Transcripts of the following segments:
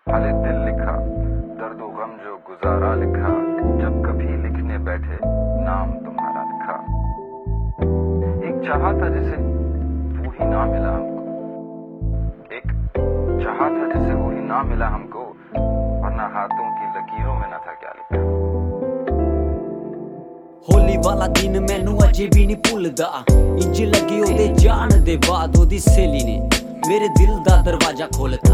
हाले दिल लिखा, दर्द गम जो गुजारा लिखा, जब कभी लिखने बैठे नाम तुम्हारा लिखा। एक चाहा था जिसे वो ही ना मिला हमको, एक चाहा था जिसे वो ही ना मिला हमको, वरना हाथों की लकीरों में ना था क्या लिखा। होली वाला दिन मैनू अजे भी नहीं भुलदा, इंज लगी ओदे जान दे बाद ओदी सहेली ने मेरे दिल दा दरवाजा खोलता।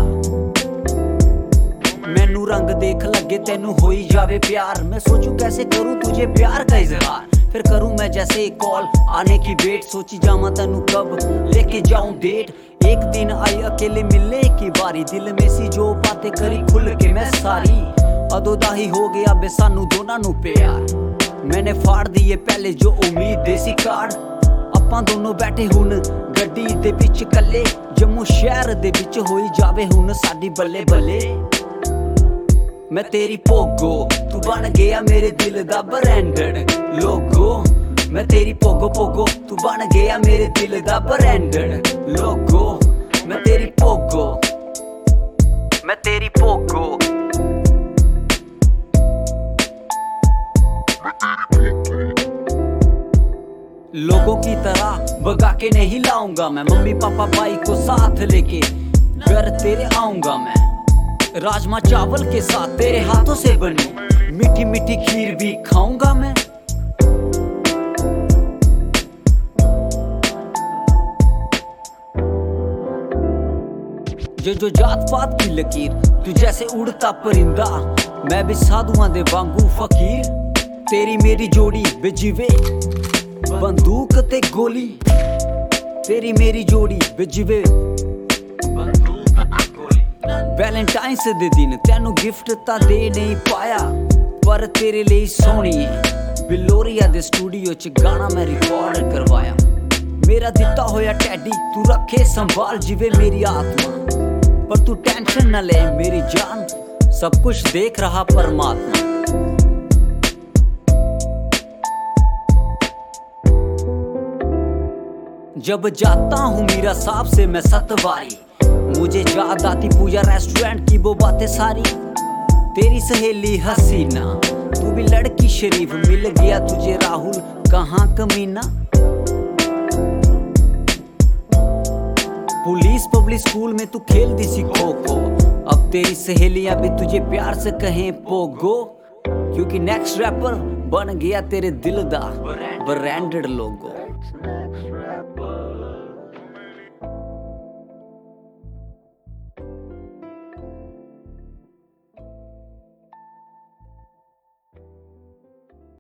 मैनू रंग देख लगे तेनू होई जावे प्यार, मैं सोचूं कैसे करूं तुझे प्यार का इजहार। फिर करूं मैं जैसे कॉल आने की वेट, सोची जावा तेनू कब लेके जाऊं डेट। एक दिन आई अकेले मिलने की बारी, दिल में सी जो बातें करी खुल के मैं सारी। अदों दा ही हो गया बे सानू दोनां नू प्यार, मैंने फाड़ दिए पहले जो उम्मीद देसी कार्ड। अपां दोनों बैठे हुन गड्डी दे विच कल्ले, जम्मू शहर दे विच होई जावे हुन साडी बल्ले बल्ले। मैं तेरी पोगो तू बन गया मेरे दिल दा ब्रांडेड लोगो, मैं तेरी पोगो पोगो तू बन गया मेरे दिल दा ब्रांडेड लोगो। मैं तेरी पोगो, मैं तेरी पोगो। लोगों की तरह भगा के नहीं लाऊंगा मैं, मम्मी पापा भाई को साथ लेके घर तेरे आऊंगा मैं। राजमा चावल के साथ तेरे हाथों से बनी मीठी मीठी खीर भी खाऊंगा मैं। जो जात पात की लकीर तू जैसे उड़ता परिंदा, मैं भी साधुआं दे वांगू फकीर। तेरी मेरी जोड़ी बेजिवे बंदूक ते गोली, तेरी मेरी जोड़ी बेजिवे वैलेंटाइन्स दे दिन तेनू गिफ्ट ता दे नहीं पाया, पर तेरे लिए सोहणीए बिलोरिया दे स्टूडियो च गाना मैं रिकॉर्ड करवाया। मेरा दिता होया टैडी तू रखे संभाल जिवे मेरी आत्मा, पर तू टेंशन न ले मेरी जान, सब कुछ देख रहा परमात्मा। जब जाता हूँ मीरा साहब से मैं सतवारी, मुझे याद आती पूजा रेस्टोरेंट की वो बातें सारी। तेरी सहेली हसीना तू भी लड़की शरीफ, मिल गया तुझे राहुल कहाँ कमीना। पुलिस पब्लिक स्कूल में तू खेलती सी खो खो, अब तेरी सहेलियां भी तुझे प्यार से कहें पोगो, क्योंकि नेक्स्ट रैपर बन गया तेरे दिल दा ब्रांडेड लोगो।